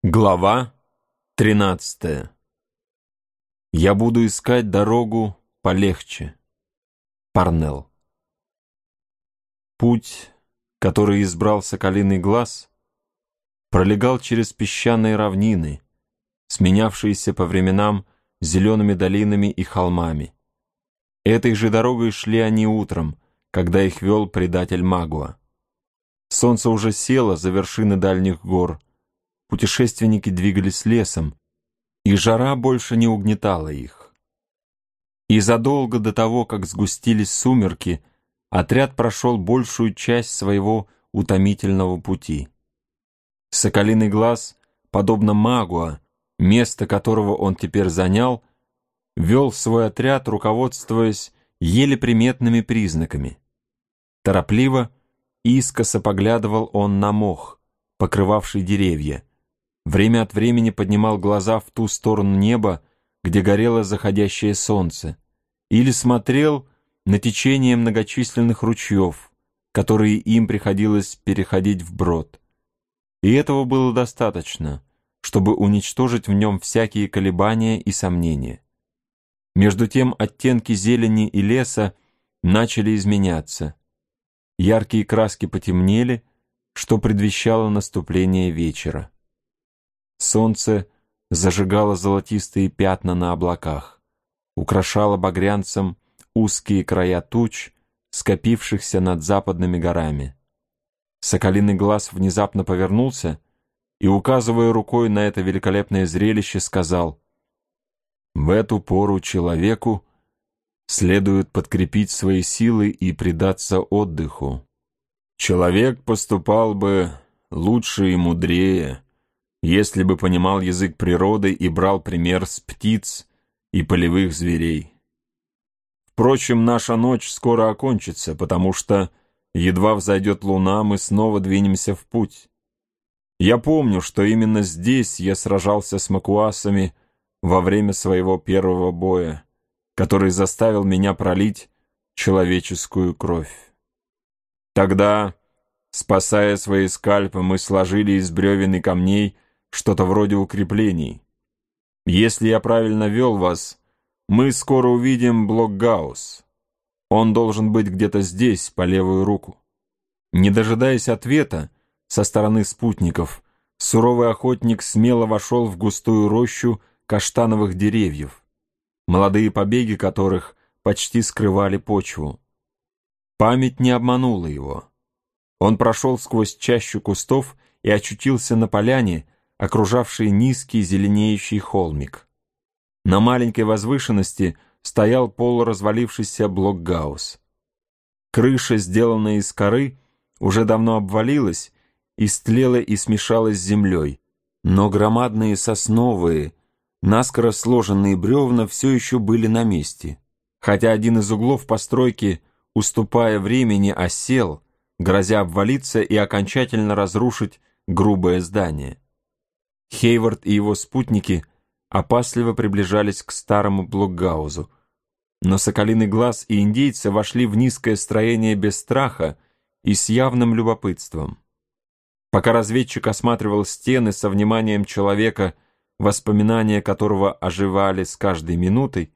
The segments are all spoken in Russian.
Глава 13. Я буду искать дорогу полегче. Парнелл. Путь, который избрал Соколиный Глаз, пролегал через песчаные равнины, сменявшиеся по временам зелеными долинами и холмами. Этой же дорогой шли они утром, когда их вел предатель Магуа. Солнце уже село за вершины дальних гор. Путешественники двигались лесом, и жара больше не угнетала их. И задолго до того, как сгустились сумерки, отряд прошел большую часть своего утомительного пути. Соколиный Глаз, подобно Магуа, место которого он теперь занял, вел свой отряд, руководствуясь еле приметными признаками. Торопливо, искоса поглядывал он на мох, покрывавший деревья. Время от времени поднимал глаза в ту сторону неба, где горело заходящее солнце, или смотрел на течение многочисленных ручьев, которые им приходилось переходить вброд. И этого было достаточно, чтобы уничтожить в нем всякие колебания и сомнения. Между тем оттенки зелени и леса начали изменяться. Яркие краски потемнели, что предвещало наступление вечера. Солнце зажигало золотистые пятна на облаках, украшало багрянцем узкие края туч, скопившихся над западными горами. Соколиный Глаз внезапно повернулся и, указывая рукой на это великолепное зрелище, сказал: «В эту пору человеку следует подкрепить свои силы и предаться отдыху. Человек поступал бы лучше и мудрее, если бы понимал язык природы и брал пример с птиц и полевых зверей. Впрочем, наша ночь скоро окончится, потому что, едва взойдет луна, мы снова двинемся в путь. Я помню, что именно здесь я сражался с макуасами во время своего первого боя, который заставил меня пролить человеческую кровь. Тогда, спасая свои скальпы, мы сложили из бревен и камней что-то вроде укреплений. Если я правильно вел вас, мы скоро увидим Блокгаус. Он должен быть где-то здесь, по левую руку». Не дожидаясь ответа со стороны спутников, суровый охотник смело вошел в густую рощу каштановых деревьев, молодые побеги которых почти скрывали почву. Память не обманула его. Он прошел сквозь чащу кустов и очутился на поляне, окружавшей низкий зеленеющий холмик. На маленькой возвышенности стоял полуразвалившийся Блокгаус. Крыша, сделанная из коры, уже давно обвалилась, истлела и смешалась с землей, но громадные сосновые, наскоро сложенные бревна все еще были на месте, хотя один из углов постройки, уступая времени, осел, грозя обвалиться и окончательно разрушить грубое здание. Хейвард и его спутники опасливо приближались к старому Блокгаузу, но Соколиный Глаз и индейцы вошли в низкое строение без страха и с явным любопытством. Пока разведчик осматривал стены со вниманием человека, воспоминания которого оживали с каждой минутой,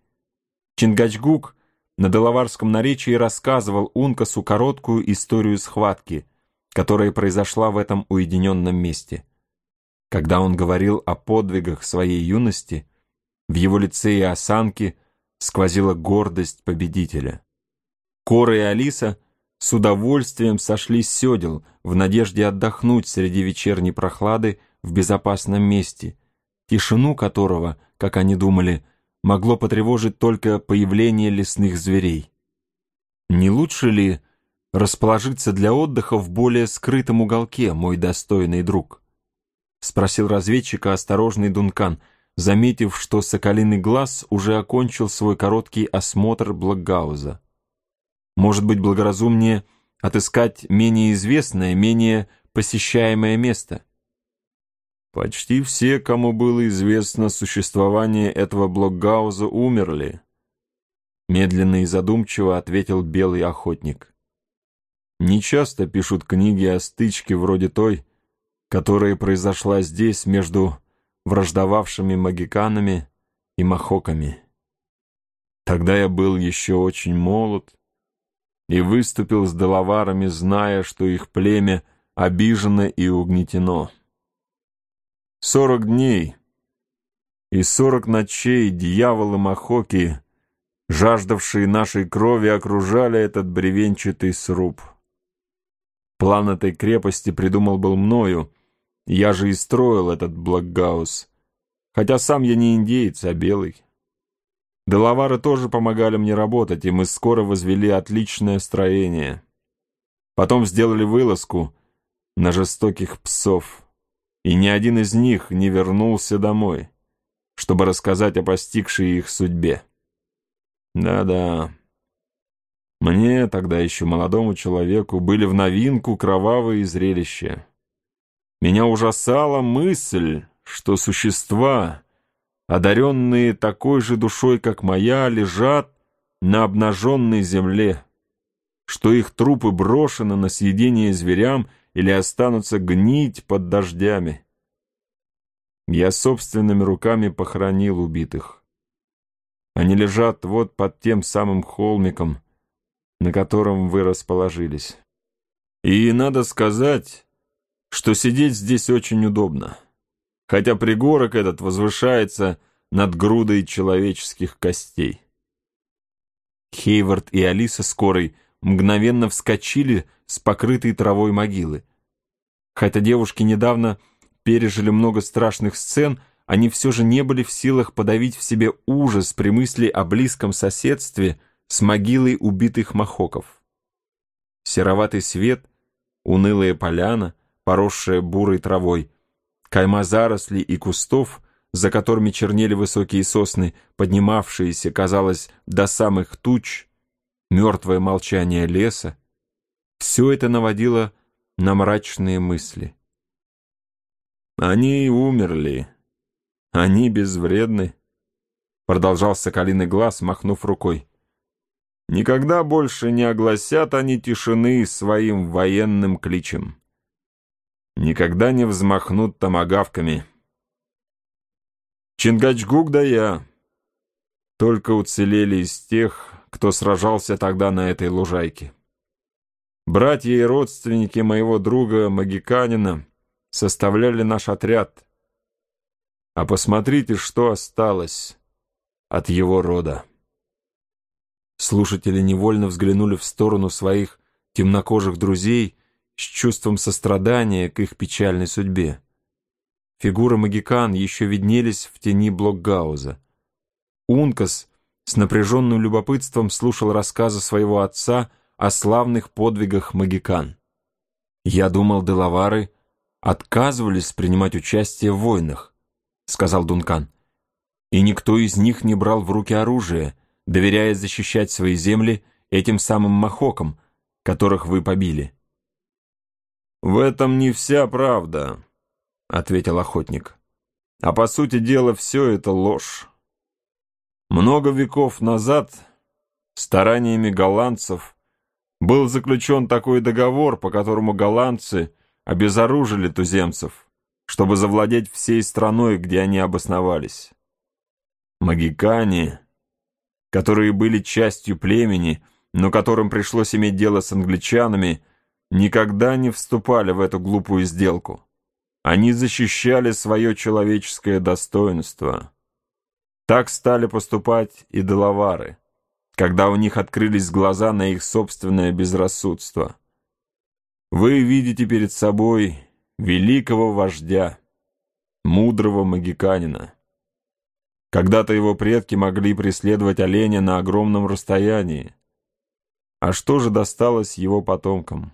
Чингачгук на делаварском наречии рассказывал Ункасу короткую историю схватки, которая произошла в этом уединенном месте. Когда он говорил о подвигах своей юности, в его лице и осанке сквозила гордость победителя. Кора и Алиса с удовольствием сошли с седел в надежде отдохнуть среди вечерней прохлады в безопасном месте, тишину которого, как они думали, могло потревожить только появление лесных зверей. «Не лучше ли расположиться для отдыха в более скрытом уголке, мой достойный друг?» — спросил разведчика осторожный Дункан, заметив, что Соколиный Глаз уже окончил свой короткий осмотр Блокгауза. «Может быть, благоразумнее отыскать менее известное, менее посещаемое место?» «Почти все, кому было известно существование этого Блокгауза, умерли», — медленно и задумчиво ответил белый охотник. «Нечасто пишут книги о стычке вроде той, которая произошла здесь между враждовавшими магиканами и махоками. Тогда я был еще очень молод и выступил с делаварами, зная, что их племя обижено и угнетено. 40 дней и 40 ночей дьяволы-махоки, жаждавшие нашей крови, окружали этот бревенчатый сруб. План этой крепости придумал был мною, я же и строил этот блокгаус, хотя сам я не индеец, а белый. Делавары тоже помогали мне работать, и мы скоро возвели отличное строение. Потом сделали вылазку на жестоких псов, и ни один из них не вернулся домой, чтобы рассказать о постигшей их судьбе. Да-да, мне, тогда еще молодому человеку, были в новинку кровавые зрелища. Меня ужасала мысль, что существа, одаренные такой же душой, как моя, лежат на обнаженной земле, что их трупы брошены на съедение зверям или останутся гнить под дождями. Я собственными руками похоронил убитых. Они лежат вот под тем самым холмиком, на котором вы расположились. И надо сказать, что сидеть здесь очень удобно, хотя пригорок этот возвышается над грудой человеческих костей. Хейвард и Алиса скорой мгновенно вскочили с покрытой травой могилы. Хотя девушки недавно пережили много страшных сцен, они все же не были в силах подавить в себе ужас при мысли о близком соседстве с могилой убитых махоков. Сероватый свет, унылая поляна, поросшая бурой травой, кайма зарослей и кустов, за которыми чернели высокие сосны, поднимавшиеся, казалось, до самых туч, мертвое молчание леса — все это наводило на мрачные мысли. «Они умерли, они безвредны», — продолжал Соколиный Глаз, махнув рукой. «Никогда больше не огласят они тишины своим военным кличем. Никогда не взмахнут томагавками. Чингачгук да я только уцелели из тех, кто сражался тогда на этой лужайке. Братья и родственники моего друга Магиканина составляли наш отряд. А посмотрите, что осталось от его рода». Слушатели невольно взглянули в сторону своих темнокожих друзей с чувством сострадания к их печальной судьбе. Фигуры магикан еще виднелись в тени блокгауза. Ункас с напряженным любопытством слушал рассказы своего отца о славных подвигах магикан. «Я думал, делавары отказывались принимать участие в войнах», — сказал Дункан. «И никто из них не брал в руки оружие, доверяя защищать свои земли этим самым махокам, которых вы побили». «В этом не вся правда», — ответил охотник. «А по сути дела все это ложь. Много веков назад стараниями голландцев был заключен такой договор, по которому голландцы обезоружили туземцев, чтобы завладеть всей страной, где они обосновались. Магикане, которые были частью племени, но которым пришлось иметь дело с англичанами, никогда не вступали в эту глупую сделку. Они защищали свое человеческое достоинство. Так стали поступать и делавары, когда у них открылись глаза на их собственное безрассудство. Вы видите перед собой великого вождя, мудрого магиканина. Когда-то его предки могли преследовать оленя на огромном расстоянии. А что же досталось его потомкам?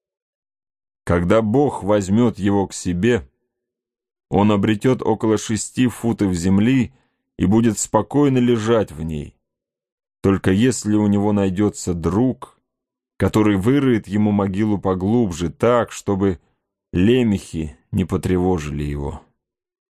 Когда Бог возьмет его к себе, он обретет около 6 футов земли и будет спокойно лежать в ней. Только если у него найдется друг, который вырыет ему могилу поглубже так, чтобы лемехи не потревожили его.